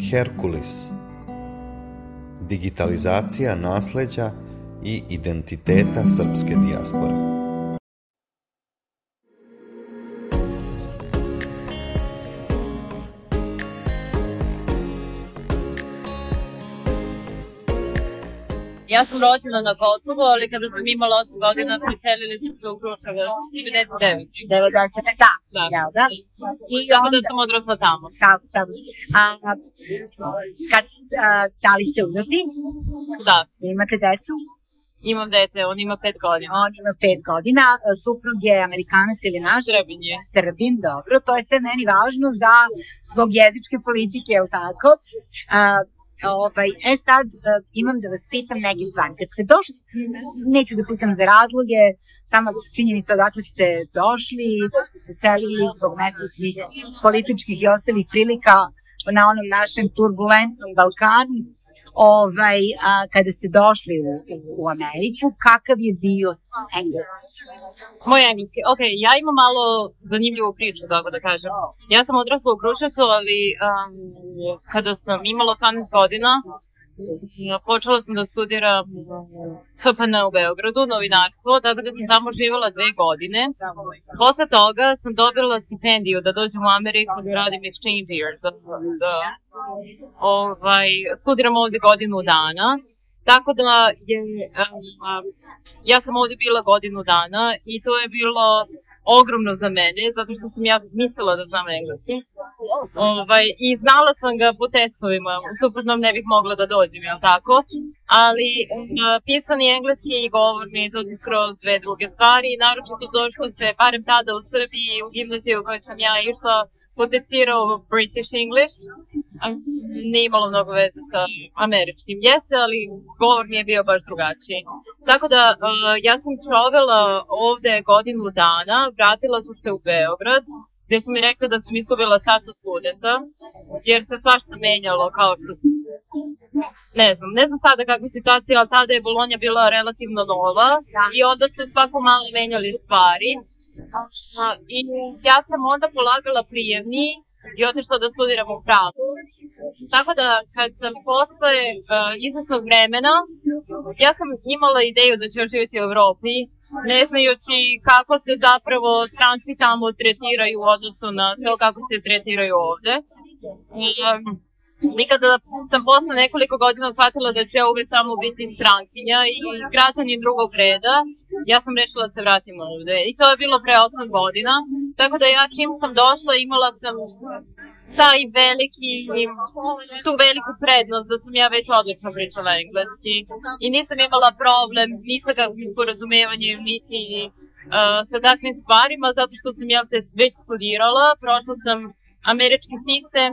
Herkulis. Digitalizacija nasleđa i identiteta srpske dijaspore. Ja sam rođena na Kosovu, ali kada sam imala 8 godina, preselili smo se u Kruševac 99. 90. Da. Jel da? I tako da sam odrasla tamo. Tako. Da li ste udati? Da. Imate decu? Imam dete, on ima 5 godina. On ima 5 godina, suprug je Amerikanac ili naš? Srbin je. Srbin, dobro. To je sve meni važno da zbog jezičke politike, je li tako? Sad imam da vas pitam neke stvari. Kad ste došli, neću da pitam za razloge, sama činjenica odakle ste došli, ste selili zbog nekih političkih i ostalih prilika na onom našem turbulentnom Balkanu. Kada ste došli u Ameriku, kakav je bio engleski? Moj engleski, ja imam malo zanimljivu priču, tako da kažem. Ja sam odrasla u Kruševcu, ali kada sam imala 18 godina, počela sam da studiram FPN u Beogradu, novinarstvo, tako da sam tamo živjela 2 godine. Posle toga sam dobila stipendiju da dođem u Ameriku da radim exchange year, da studiram ovde godinu dana. Tako da ja sam ovde bila godinu dana i to je bilo ogromno za mene, zato što sam ja mislila da znam engleski. I znala sam ga po testovima, suprotno ne bih mogla da dođem, jel tako? Ali pisani engleski i govorni, to su skroz 2 druge stvari, naročito došlo se, barem tada u Srbiji, u gimnaziju u kojoj sam ja išla, potencirao British English, nije imalo mnogo veze sa američkim. Jeste, ali govor nije bio baš drugačiji. Tako da, ja sam provela ovde godinu dana, vratila sam se u Beograd, gde su mi rekli da sam izgubila status studenta, jer se svašta menjalo kao što se... Ne znam sada kakva je situacija, ali tada je Bolonja bila relativno nova i onda su svako malo menjali stvari. I ja sam onda polagala prijemni i otišla da studiram u Pragu. Tako da kad sam posle izvesnog vremena, ja sam imala ideju da ću živjeti u Evropi, ne znajući kako se zapravo stranci tamo tretiraju u odnosu na to kako se tretiraju ovde. I kada sam posle nekoliko godina shvatila da ću ja uvek samo biti strankinja i građanin drugog reda, ja sam rešila da se vratim ovde. I to je bilo pre 8 godina, tako da ja čim sam došla imala sam tu veliku prednost da sam ja već odlično pričala engleski. I nisam imala problem ni sa kakvim sporazumevanjem, niti sa takvim stvarima, zato što sam ja se već studirala, prošla sam američki sistem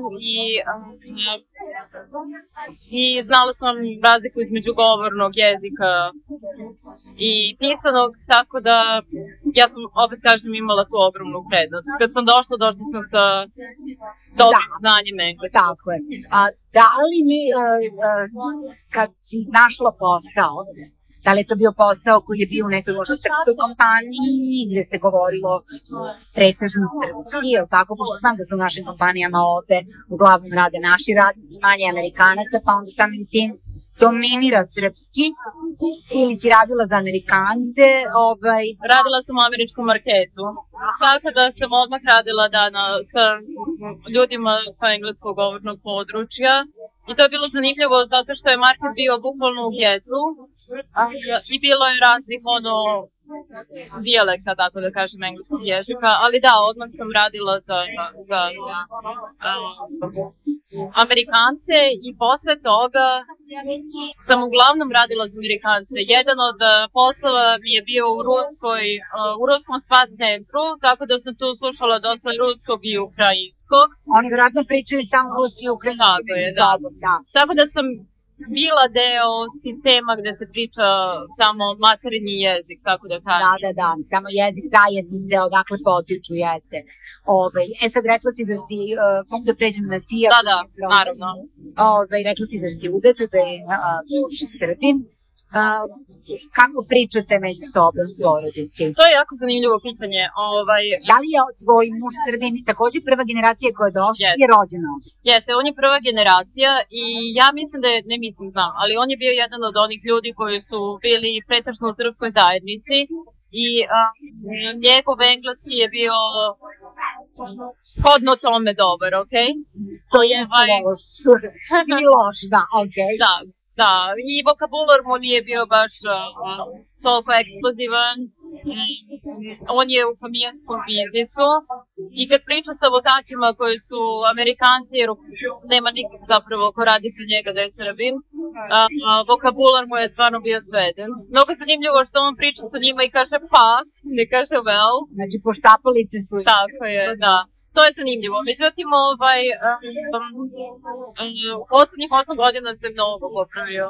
i znala sam razliku između govornog jezika i pisanog, tako da ja sam, opet kažem, imala tu ogromnu prednost. Kad sam došla sam sa dobrim znanjem engleskog. Tako je. Da li kad si našla posao, da li je to bio posao koji je bio u nekoj možda srpskoj kompaniji gde se govorilo pretežno srpski, je li tako? Pošto znam da su u našim kompanijama ovde uglavnom rade naši radnici, manje Amerikanaca, pa onda samim tim dominira srpski, ili si radila za Amerikance? Radila sam u američkom marketu, tako da sam odmah radila sa ljudima sa engleskog govornog područja. I to je bilo zanimljivo zato što je market bio bukvalno u getu i bilo je raznih dijalekta, tako da kažem, engleskog jezika, ali da, odmah sam radila za Amerikance i posle toga sam uglavnom radila za Amerikance. Jedan od poslova mi je bio u ruskom spa centru, tako da sam tu slušala dosta ruskog i ukrajinskog. Oni vjerojatno pričaju samo ruski i ukrajinski. Tako je, da. Tako da sam bila deo sistema gde se priča samo materinji jezik, tako da kažem. Da, samo jezik zajednice, odakle potiču, jeste. Sad rekla si da si, mogu da pređem na ti? Da, naravno. Rekla si da si udata, da je Srbin. kako pričate među sobom porodici? To je jako zanimljivo pitanje. Da li je tvoj muž Srbin takođe prva generacija koja je došla i je rođena? Jeste, on je prva generacija i ja mislim da je, ne mislim znam, ali on je bio jedan od onih ljudi koji su bili pretežno u srpskoj zajednici i njegov engleski je bio hodno tome dobar, okej? To je loš. I loš, da, okej. Da, i vokabular mu nije bio baš toliko eksplozivan. On je u familijanskom biznisu i kad priča sa vozačima koji su Amerikanci, jer nema nikog zapravo ko radi sa njega da je Srbin, vokabular mu je stvarno bio sveden. Mnogo je zanimljivo što on priča sa njima i kaže pa, ne kaže well. Znači poštapalice su. Tako je, da. To je zanimljivo. Međutim, u poslednjih 8 godina se mnogo popravio.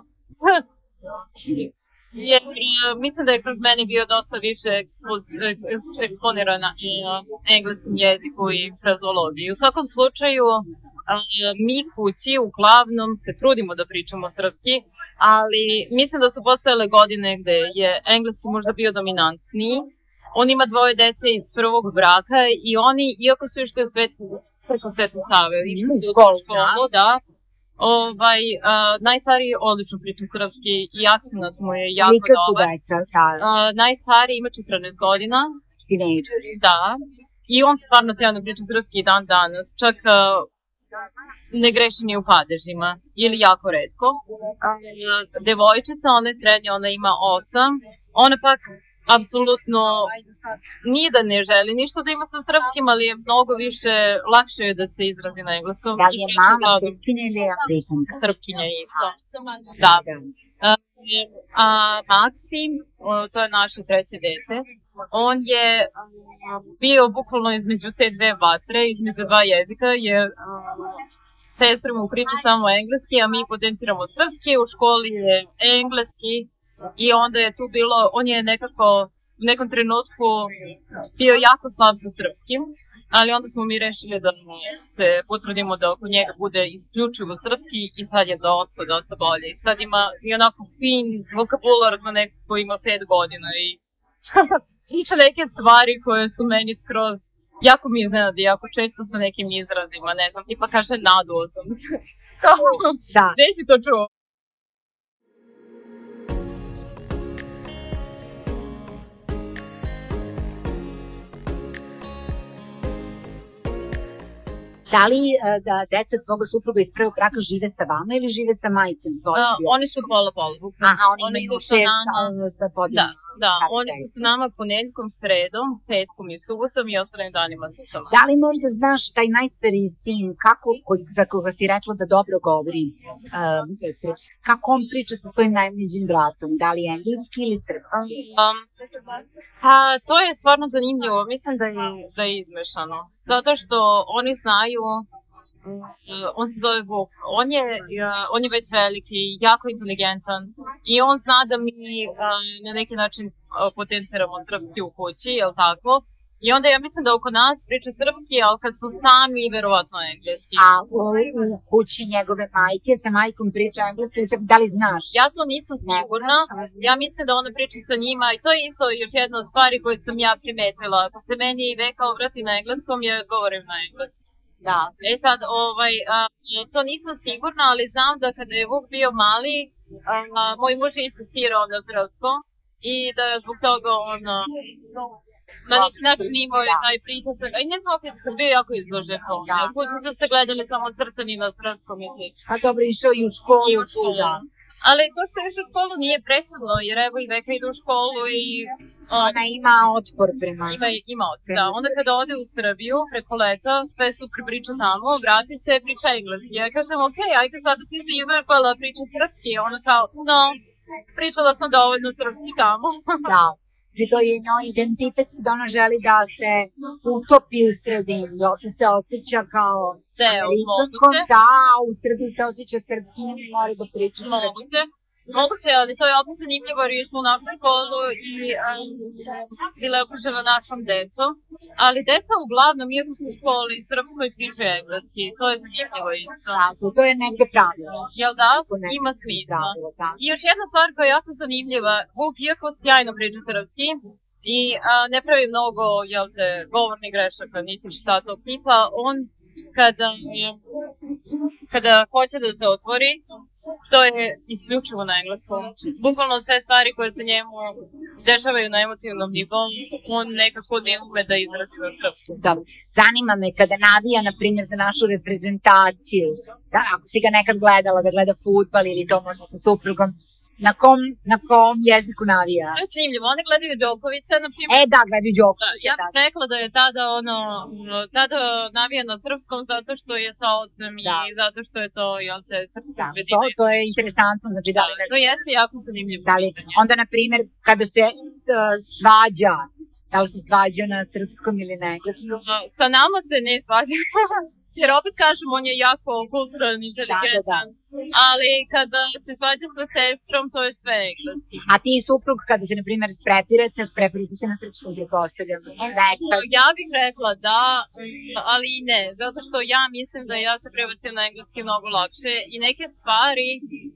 Jer mislim da je kroz mene bio dosta više eksponiran na engleskom jeziku i frazeologiji. U svakom slučaju, mi kući uglavnom se trudimo da pričamo srpski, ali mislim da su postojale godine gde je engleski možda bio dominantniji. On ima 2 dece iz prvog braka i oni, iako su išli u preko Svetu Save, išli su u školu, da, najstariji odlično priča srpski i akcenat mu je jako dobar. Najstariji ima 14 godina. Tinejdžeri. Da. I on stvarno sjajno priča srpski i dan danas. Čak ne greši ni u padežima. Ili jako retko. Devojčica, ona je srednja, ona ima 8. Ona pak apsolutno nije da ne želi ništa da ima sa srpskim, ali je mnogo više, lakše je da se izrazi na engleskom. Da li je mama Srpkinja ili je Amerikanka? Srpkinja isto. Da. A Maksim, to je naše 3. dete, on je bio bukvalno između te 2 vatre, između 2 jezika, jer sestra mu priča samo engleski, a mi potenciramo srpski, u školi je engleski. I onda je tu bilo, on je nekako u nekom trenutku bio jako slab sa srpskim, ali onda smo mi rešili da se potrudimo da oko njega bude isključivo srpski i sad je dosta bolje. I sad ima i onako fin vokabular za neko ko ima 5 godina i priča neke stvari koje su meni skroz, jako mi iznenadi, jako često sa nekim izrazima, ne znam, tipa kaže naduo sam. Da. Gde si to čuo? Da li deca tvoga supruga iz prvog braka žive sa vama ili žive sa majicom? Oni su pola-pola. Aha, oni imaju sa podijem. Da, oni su sa nama ponedeljkom, sredom, petkom i subotom i ostalim danima sa sama. Da li možda znaš taj najstariji sin, za koga si rekla da dobro govori, kako on priča sa svojim najmlađim bratom? Da li engleski ili srpski? To je stvarno zanimljivo. Mislim da je izmešano. Zato što oni znaju, on se zove Vuk, on je već veliki, jako inteligentan i on zna da mi na neki način potenciramo srpski u kući, jel tako? I onda ja mislim da oko nas priča srpski, ali kad su sami, verovatno engleski. A u kući njegove majke sa majkom priča engleski, da li znaš? Ja to nisam sigurna, ja mislim da ona priča sa njima i to je isto još jedna od stvari koju sam ja primetila. Ako se meni Veka obrati na engleskom, ja govorim na engleskom. Da. Sad, to nisam sigurna, ali znam da kada je Vuk bio mali, moj muž je insistirao na srpskom i da je zbog toga on na neki način imao je taj pritisak, a i ne znam opet sam bio jako izložen tome. Kući su se gledali samo crtani na srpskom i slično. A dobro, išao i u školu. Ali to što je išao u školu nije presudno, jer evo i Veka ide u školu i... Ona ima otpor prema... Ima otpor, da. Onda kada ode u Srbiju preko leta, sve super priča tamo, vrati se, priča engleski. Ja kažem, okej, ajde sada ti se izvrpala priča srpski. Ona kao, no, pričala sam dovoljno srpski tamo. Da. Znači to je njoj identitet da ona želi da se utopi u sredini, opet se osjeća kao Amerikankom, da, u Srbiji se osjeća srpskim i mora da priča srpskim. Moguće, ali to je opet zanimljivo jer išlo u našu školu i bila je okružena našom decom. Ali deca uglavnom, iako su u školi, srpskoj pričaju engleski. To je zanimljivo isto. Tako, to je negde pravilo. Jel da? Ima smisla. I još jedna stvar koja je jako zanimljiva, Vuk iako sjajno priča srpski i ne pravi mnogo, jel te, govornih grešaka, niti šta tog tipa, on kada hoće da se otvori, to je isključivo na engleskom. Bukvalno sve stvari koje se njemu dešavaju na emotivnom nivou, on nekako ne ume da izrazi na srpsku. Dobro. Zanima me kada navija, na primjer, za našu reprezentaciju, da, ako si ga nekad gledala da gleda fudbal ili to možda sa suprugom, na kom jeziku navija? To je snimljivo, one gledaju Đokovića, na primjer. Da, gledaju Đokovića. Ja bih rekla da je tada navija na srpskom zato što je sa osam i zato što je to, jel te, srpsko vedine. To je interesantno, znači da li ne... To jeste jako zanimljivo. Onda, na primjer, kada se svađa, da li se svađa na srpskom ili na engleskom? Sa nama se ne svađa. Jer opet kažem, on je jako kulturan, inteligentan, ali kada se svađa sa sestrom, to je sve engleski. A ti i suprug, kada se, na primjer, prepirate se na srpskom, gdje postavljam? Ja bih rekla da, ali i ne, zato što ja mislim da ja se prebacim na engleski mnogo lakše i neke stvari,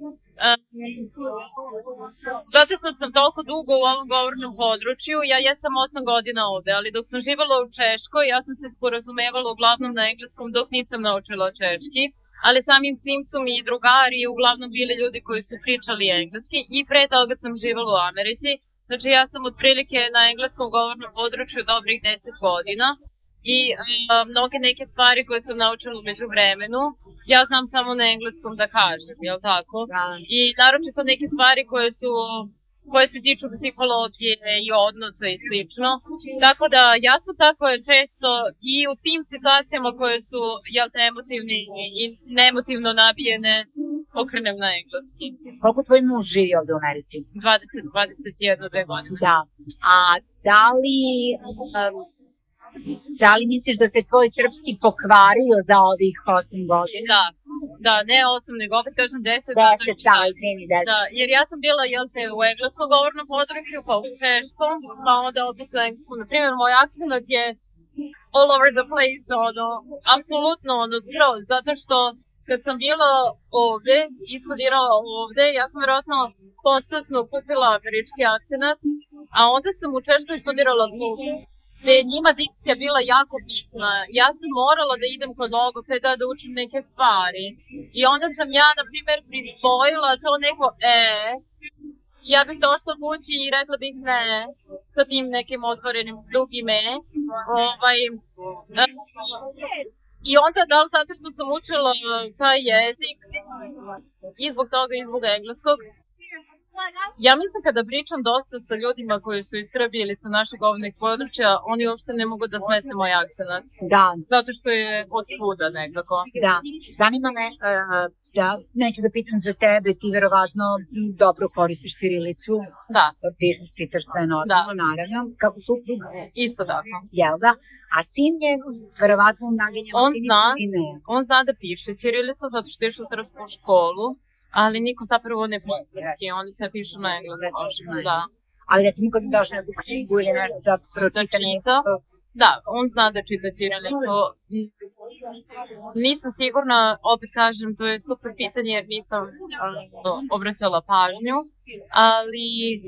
zato što sam toliko dugo u ovom govornom području, ja jesam 8 godina ovde, ali dok sam živala u Češkoj, ja sam se sporazumevala uglavnom na engleskom dok nisam naučila češki, ali samim tim su mi drugari uglavnom bili ljudi koji su pričali engleski i pre toga sam živala u Americi, znači ja sam otprilike na engleskom govornom području dobrih 10 godina i mnoge neke stvari koje sam naučila umeđu vremenu, ja znam samo na engleskom da kažem, jel tako? I naročito neke stvari koje se tiču psihologije i odnosa i slično. Tako da ja sam tako često i u tim situacijama koje su, jel te, emotivne i neemotivno nabijene, okrenem na engleski. Koliko tvoj muž živi ovde u Americi? 21 godine. Da. A da li misliš da se tvoj srpski pokvario za ovih 8 godina? Da, ne 8, nego opet kažem 10. 10. Da, jer ja sam bila, jel te, u engleskom govornom području, pa u češkom, pa onda opet u engleskom. Naprimjer, moj akcent je all over the place, apsolutno, skroz, zato što kad sam bila ovde i studirala ovde, ja sam vjerojatno podsjetno kupila američki akcent, a onda sam u Češkoj studirala zvuk, gde je njima dikcija bila jako bitna. Ja sam morala da idem kod logopeda da učim neke stvari. I onda sam ja, na primjer, prisvojila to neko ja bih došla kući i rekla bih ne, sa tim nekim otvorenim drugim I onda, da li zato što sam učila taj jezik, i zbog toga i zbog engleskog, ja mislim kada pričam dosta sa ljudima koji su iz Srbije ili sa našeg govornih područja, oni uopšte ne mogu da smete moj akcent. Da. Zato što je od svuda nekako. Da. Zanima me, neću da pitam za tebe, ti verovatno dobro koristiš ćirilicu. Da. Pišeš, čitaš sve normalno, naravno. Kako suprug? Isto tako. Jel da? A sin je verovatno naginjeno on zna da piše ćirilicu zato što je išao u srpsku školu. Ali niko zapravo ne piše, oni se pišu na engleskom, da. Ali recimo kad bi došli na knjigu ili nešto da pročita nešto? Da, on zna da čita ćirilicu. Nisam sigurna, opet kažem, to je super pitanje jer nisam obraćala pažnju, ali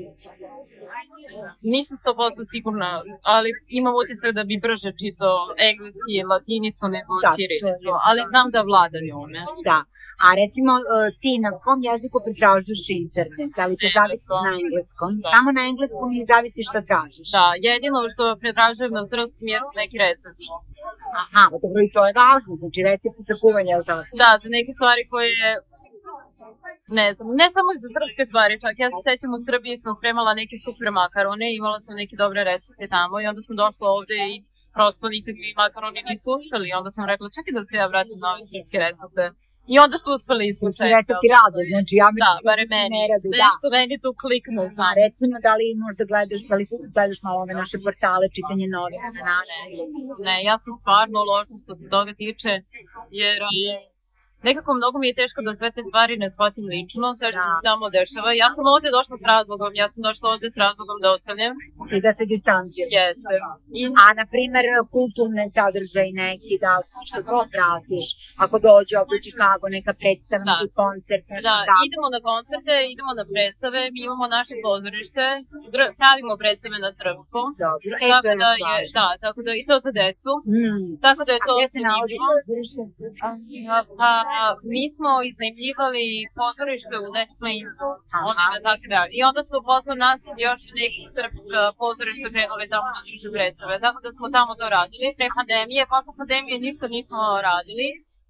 nisam 100% sigurna, ali imam utisak da bi brže čitao engleski i latinicu nego ćirilicu, ali znam da vlada njome. Da. A recimo ti na kom jeziku pretražuješ internet? Da li te zavisi na engleskom? Samo na engleskom i zavisi što tražiš? Da, jedino što pretražujem na srpskom jesu neki recepti. Aha, dobro i to je važno, znači recepti za kuvanje, jel tako? Da, za neke stvari koje ne znam, ne samo za srpske stvari, čak ja se sećam u Srbiji sam spremala neke super makarone, imala sam neke dobre recepte tamo i onda sam došla ovde i prosto nikakvi makaroni nisu uspeli i onda sam rekla čekaj da se ja vratim na ove srpske recepte. I onda su uspeli iskučati. Recepti rade, znači ja da, bare meni, nešto meni tu kliknu. A recimo da li možda gledaš malo ove naše portale, čitanje novina na naše? Ne, ja sam stvarno loša što se toga tiče, jer nekako mnogo mi je teško da sve te stvari ne shvatim lično, sve što se samo dešava. Ja sam ovde došla s razlogom, ja sam došla ovde s razlogom da ostanem. I da se distanciraš. Jeste. A, na primer, kulturne sadržaj neki, da što to pratiš, ako dođe ovdje u Chicago, neka predstava, neki koncert, nešto tako. Idemo na koncerte, idemo na predstave, mi imamo naše pozorište, pravimo predstave na srpskom. Dobro, tako da i to za decu. Tako da je to zanimljivo. Mi smo iznajmljivali pozorište u West Plainsu, i onda su posle nas još neki srpska pozorište krenuli tamo na drže predstave, tako da smo tamo to radili. Pre pandemije, posle pandemije ništa nismo radili.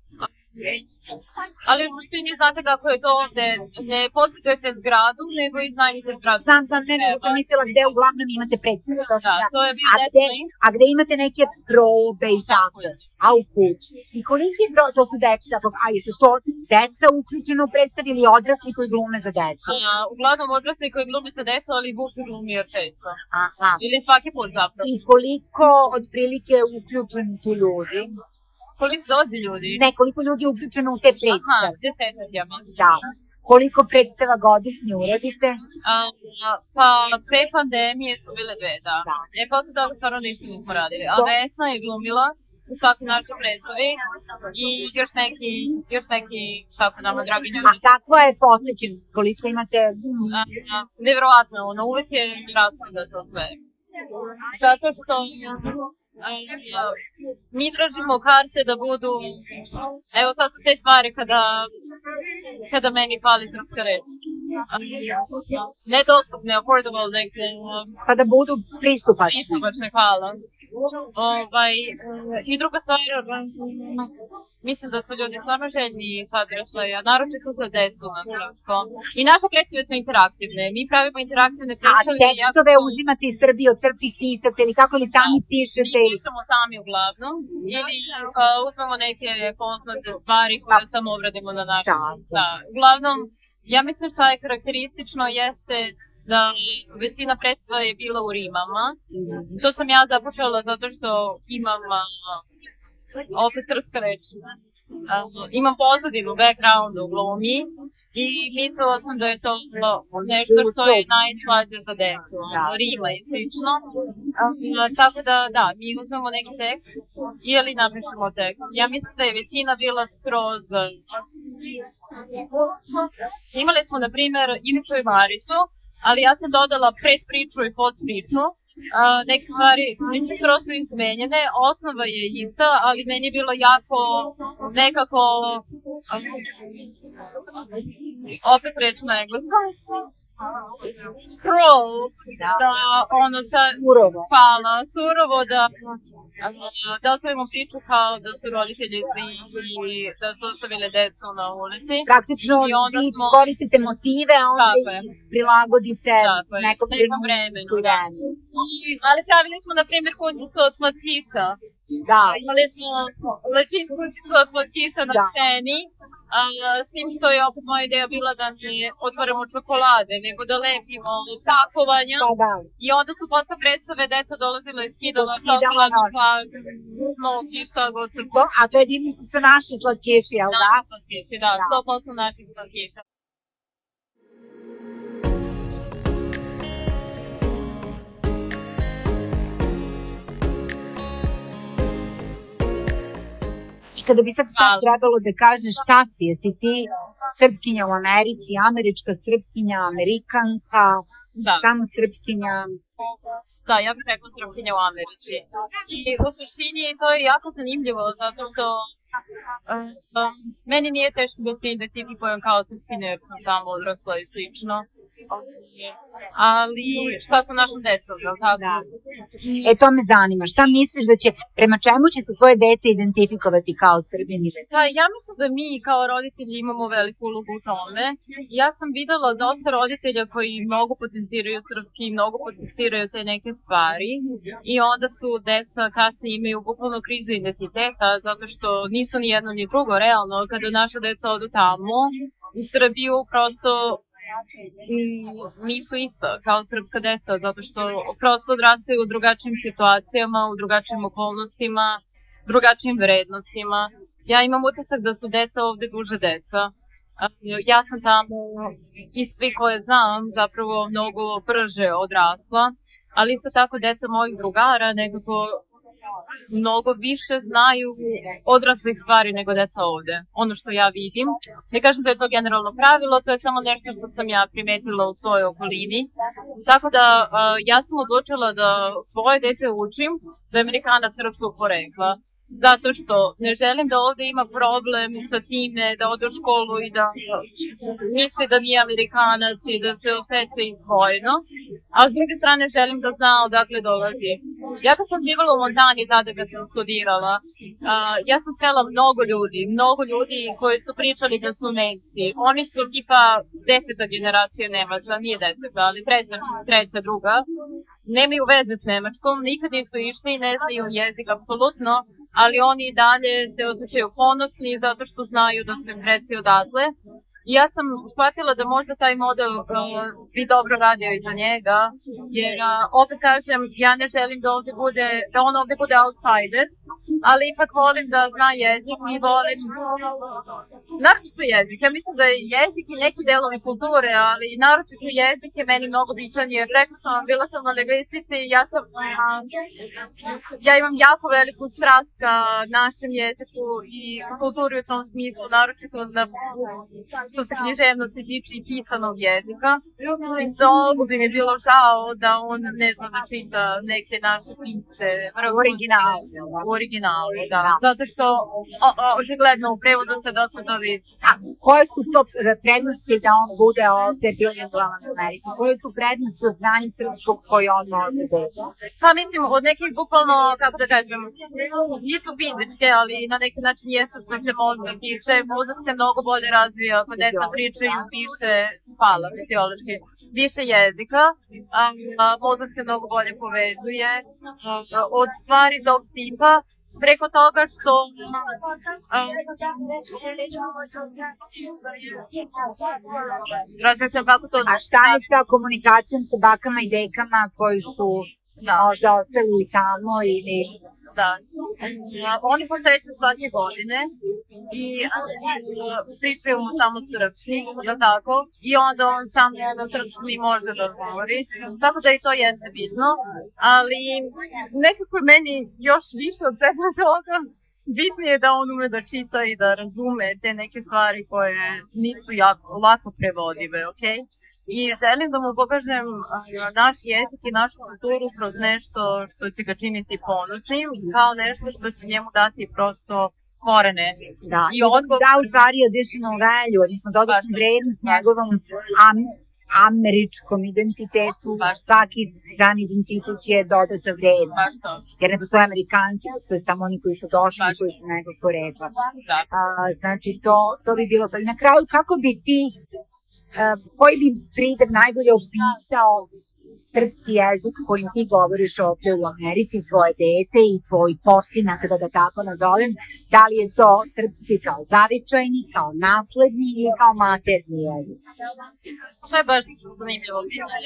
Ali u suštini znate kako je to ovde, ne posjetujete zgradu, nego iznajmite zgradu. Znam, nego sam mislila gde uglavnom imate predstave. To je bio West Plains. A gde imate neke probe i tako? A u kući. I koliki broj, to su deca, a jesu to deca uključeno u predstavi ili odrasli koji glume za decu? Uglavnom odrasli koji glume za decu, ali Vuk glumi još često. Aha. Ili svaki put zapravo. I koliko otprilike uključeni tu ljudi? Koliko dođe ljudi? Ne, koliko ljudi je uključeno u te predstave? 10, ja mislim. Da. Koliko predstava godišnje uradite? Pa, pre pandemije su bile 2, da. Posle toga stvarno ništa nismo radili. A Vesna je glumila u svakoj našoj predstavi i još neki tako nama dragi ljudi. A kakva je posvećenost? Koliko imate? Nevjerovatno, uvek je raspreda to sve. Zato što mi tražimo karte da budu, evo sad su te stvari kada meni fali srpska reč. Nedostupne, affordable, pa da budu pristupačne. Pristupačne, hvala. I druga stvar, mislim da su ljudi stvarno željni sadržaja, naročito za decu na srpskom. I naše predstave su interaktivne, mi pravimo interaktivne predstave. A tekstove uzimate iz Srbije od srpskih pisaca ili kako li sami pišete? Mi pišemo sami uglavnom, ili uzmemo neke poznate stvari koje samo obradimo na način. Uglavnom, ja mislim šta je karakteristično jeste da većina predstava je bila u rimama. To sam ja započela zato što imam opet srpska reč. Imam pozadinu, background u glumi i mislila sam da je to nešto što je najslađe za decu, rima i slično. Tako da, mi uzmemo neki tekst ili napišemo tekst. Ja mislim da je većina bila skroz... Imali smo, na primjer, Ivicu i Maricu, ali ja sam dodala pred priču i post priču. Neke stvari, mislim, skoro su izmenjene, osnova je ista, ali meni je bilo jako nekako, opet reč na engleskom, surovo, da ostavimo priču kao da su roditelji i da su ostavile decu na ulici. Praktično vi koristite motive, a onda ih prilagodite nekom vremenu. Ali pravili smo, na primjer, kućicu od slatkiša. Imali smo kućicu od slatkiša na sceni. S tim što je opet moja ideja bila da ne otvaramo čokolade, nego da lepimo pakovanja. I onda su posle predstave deca dolazila i skidala čokoladu, smoki, šta god se kući. A to je divno su naši slatkiši, jel da? Naši slatkiši, da, 100% naših slatkiša. Kada bi sad trebalo da kažeš šta si, jesi ti srpkinja u Americi, američka srpkinja, amerikanka, samo srpkinja? Da, ja bih rekla srpkinja u Americi. I u suštini to je jako zanimljivo, zato što meni nije teško da se identifikujem kao srpkinja jer sam tamo odrasla i slično. Ali šta sa našom decom, da li tako? To me zanima. Šta misliš da će, prema čemu će se tvoje dete identifikovati kao Srbini? Ja mislim da mi kao roditelji imamo veliku ulogu u tome. Ja sam videla dosta roditelja koji mnogo potenciraju srpski, mnogo potenciraju te neke stvari i onda su deca kasnije imaju bukvalno krizu identiteta zato što nisu ni jedno ni drugo realno. Kada naša deca odu tamo u Srbiju prosto nisu isto kao srpska deca, zato što prosto odrastaju u drugačijim situacijama, u drugačijim okolnostima, drugačijim vrednostima. Ja imam utisak da su deca ovde duže deca. Ja sam tamo i svi koje znam zapravo mnogo brže odrasla, ali isto tako deca mojih drugara nekako mnogo više znaju odraslih stvari nego deca ovde. Ono što ja vidim, ne kažem da je to generalno pravilo, to je samo nešto što sam ja primetila u svojoj okolini. Tako da ja sam odlučila da svoje dete učim da je Amerikana srpskog porekla. Zato što ne želim da ovde ima problem sa time da ode u školu i da misli da nije Amerikanac i da se osjeća izdvojeno. A s druge strane želim da zna odakle dolazi. Ja kad sam živjela u Montani tada kad sam studirala, ja sam srela mnogo ljudi koji su pričali da su Nemci. Oni su tipa 10. generacija Nemaca, nije 10, ali treća, druga. Nemaju veze s Nemačkom, nikad nisu išli i ne znaju jezik apsolutno, ali oni i dalje se osjećaju ponosni zato što znaju da su im preci odatle. I ja sam shvatila da možda taj model bi dobro radio i za njega, jer opet kažem, ja ne želim da on ovde bude outsider, ali ipak volim da zna jezik i volim naročito jezik. Ja mislim da je jezik i neki delovi kulture, ali naročito jezik je meni mnogo bitan, jer rekla sam vam, bila sam na lingvistici i ja imam jako veliku strast ka našem jeziku i kulturi u tom smislu, naročito da što se književnosti tiče i pisanog jezika. I mnogo bi mi bilo žao da on ne zna da čita neke naše pisce. U originalu, da. Zato što očigledno u prevodu se dosta to vidi. Koje su to prednosti da on bude ovde bilingualan u Americi? Koje su prednosti od znanja srpskog koje on može da je? Pa mislim, od nekih bukvalno, kako da kažem, nisu fizičke, ali na neki način jesu što se mozga tiče. Mozak se mnogo bolje razvija ako deca pričaju fiziološki, više jezika, mozak se mnogo bolje povezuje od stvari tog tipa, preko toga što razmišljam kako to... A šta je sa komunikacijom sa bakama i dekama koji su možda ostali tamo ili... Da. Oni poseću svake godine i pričaju mu samo srpski, da tako, i onda on samo na srpski može da govori, tako da i to jeste bitno, ali nekako meni još više od svega toga bitnije je da on ume da čita i da razume te neke stvari koje nisu lako prevodive, okej? I želim da mu pokažem naš jezik i našu kulturu kroz nešto što će ga činiti ponosnim, kao nešto što će njemu dati prosto korene. Da, da u stvari additional value, odnosno dodatnu vrednost njegovom američkom identitetu, svaki dan identitet je dodata vrednost. Jer ne postoje Amerikanci, postoje samo oni koji su došli i koji su nekog porekla. Znači, to bi bilo to. I na kraju, kako bi ti koji bi pridev najbolje opisao srpski jezik kojim ti govoriš ovde u Americi, tvoje dete i tvoj postinak, da tako nazovem, da li je to srpski kao zavičajni, kao nasledni ili kao materni jezik? To je baš zanimljivo pitanje.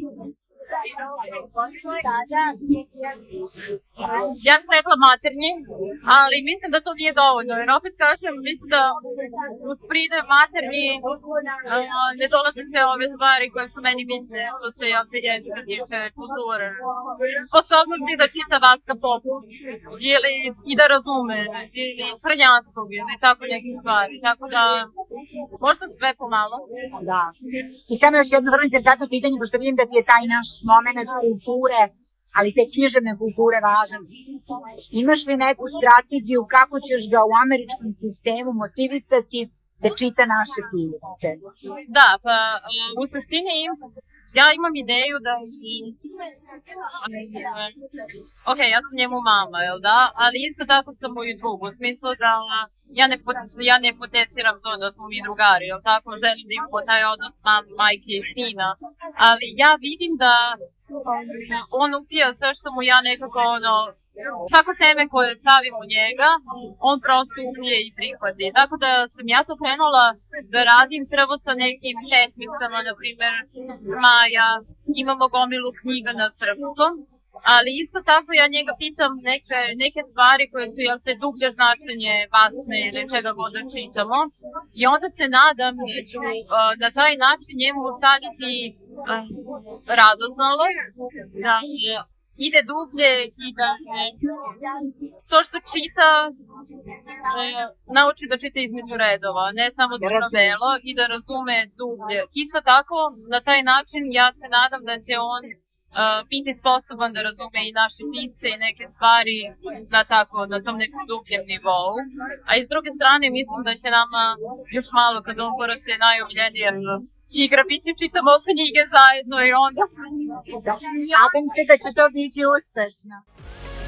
Ja bih rekla maternji, ali mislim da to nije dovoljno, jer opet kažem, mislim da uz pridev maternji ne dolaze sve ove stvari koje su meni bitne, što se ovde jezika tiče kulture. Sposobnosti da čita vaska poput, ili i da razume, ili crnjanskog, ili tako neke stvari, tako da možda sve pomalo. Da. I samo još jedno vrlo interesantno pitanje, pošto vidim da ti je taj naš moment kulture, ali te književne kulture važan. Imaš li neku strategiju kako ćeš ga u američkom sistemu motivisati da čita naše knjige? Da, pa u suštini ja imam ideju da... Ok, ja sam njemu mama, jel da? Ali isto tako sam mu i drug, u smislu da ja ne potenciram to da smo mi drugari, jel tako? Želim da imamo taj odnos majke i sina, ali ja vidim da on upija sve što mu ja nekako svako seme koje stavim u njega, on prosto upije i prihvati. Tako da sam ja to krenula da radim prvo sa nekim česmicama, na primer Maja, imamo gomilu knjiga na srpskom, Ali isto tako ja njega pitam neke stvari koje su, jel te, dublje značenje basne ili čega god da čitamo. I onda se nadam da ću na taj način njemu usaditi radoznalo, da ide dublje i da to što čita nauči da čita između redova, ne samo crno-belo, i da razume dublje. Isto tako, na taj način ja se nadam da će on biti sposoban da razume i naše pisce i neke stvari na tom nekom dubljem nivou. A iz druge strane mislim da će nama još malo kad on poraste najomiljenije igra biti, čitamo knjige zajedno i onda... Nadam se da će to biti uspešno.